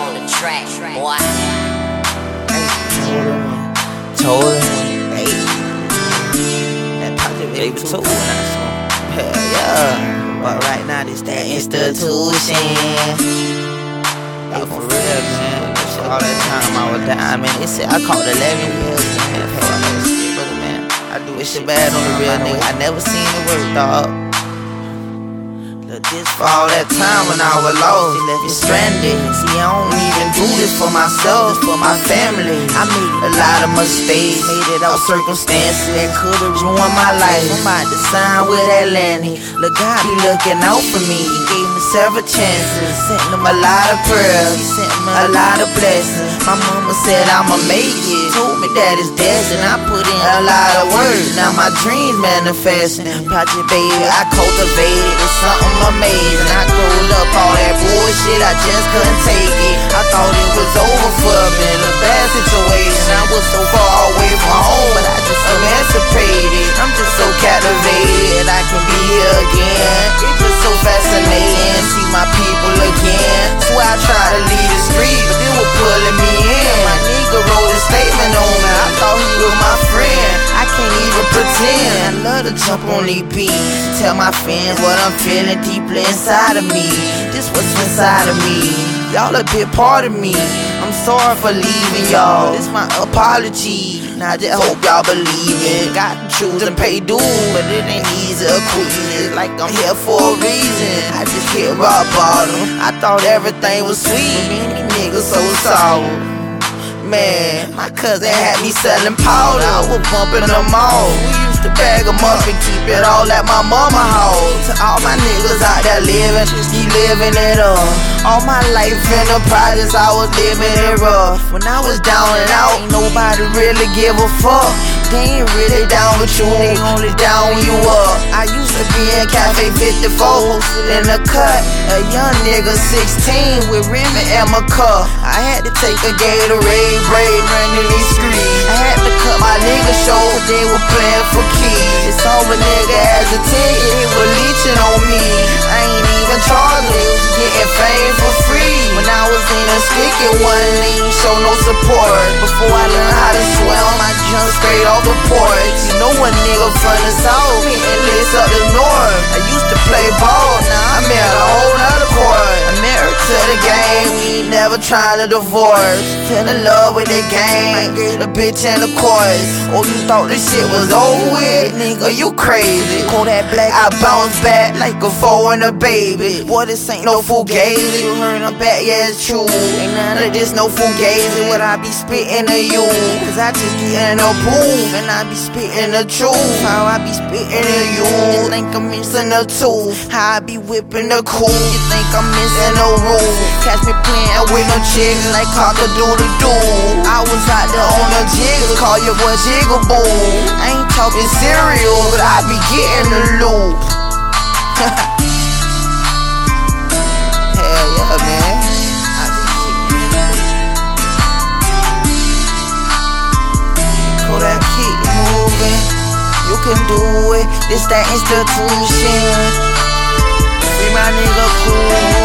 on the track, boy. Told him, hey, that project baby too nice. Hell yeah, but right now this that institution. Hey, for real, man. All that time I was down, man. They said I called 11 years, man. Hey, I know shit, brother, man. I do this shit bad on the real nigga. I never seen it work, dog. This for all that time when I was lost, left me stranded. See, I don't even do this for myself, for my family. I made a lot of mistakes, made it out circumstances that could've ruined my life. I'm about to sign with Atlantic. Look, God be looking out for me. He gave me several chances, sent him a lot of prayers, he sent me a lot of blessings. My mama said I'ma make it, told me that it's destined. I put in a lot of work, now my dreams manifesting. Project baby, I cultivated, it's something amazing. I growed up all that bullshit, I just couldn't take it. I thought it was over for me in a bad situation. I was so far away from home, but I just emancipated. I'm just so captivated, I can be here again. It's just so fascinating, see my people again. Swear I tried to leave the street, but they were pulling me in. My nigga wrote a statement on me, I thought he was my friend. I can't even pretend. I love to jump on these beats, tell my fans what I'm feeling deeply inside of me. This what's inside of me, y'all a big part of me. I'm sorry for leaving y'all, this my apology. Now I just hope y'all believe it. Got to choose and pay dues, but it ain't easy to quit. It's like I'm here for a reason. I just hit rock bottom, I thought everything was sweet, but many niggas so sour. Man, my cousin had me selling powder, I was bumping them all. We used to bag them up and keep it all at my mama house. To all my niggas out there living, just keep living it up. All my life in the projects, I was living it rough. When I was down and out, ain't nobody really give a fuck. They ain't really down with you, they only down when you up. I used to be in Cafe 54, in the cut, a young nigga 16 with Remy and my cup. I had to take a Gatorade break, running these streets. I had to cut my nigga show, cause they were playing for keys. It's all a nigga has a ticket, he was leeching on me. I ain't even charged, they was getting fame for free. When I was in a stick, it wasn't even show no support. Before I learned how to swim, I jumped straight off the porch. You know a nigga from the south, hitting licks up the north. I used to play ball, now I'm at a whole nother court. I'm married to the game, we ain't never trying to divorce. Fell in love with the game, I get a bitch in the course. Oh, you thought this shit was over with? Nigga, you crazy. Call that black, I bounce back like a four and a baby. Boy, this ain't no fugazi. You heard I'm back, yeah, it's true. Ain't none of this no fugazi. What I be spitting to you, cause I just get in a boom, and I be spitting the truth. How I be spitting to you, you think I'm missing the tooth. How I be whipping the cool, you think I'm missing no rule. Catch me playing with no chicks like cock-a-doodle-doo. I was out there on the jiggles, call your boy Jigaboo. I ain't talking cereal, but I be getting the loop. Hell yeah, man. That keep moving, you can do it. This that institution. Free my nigga cool.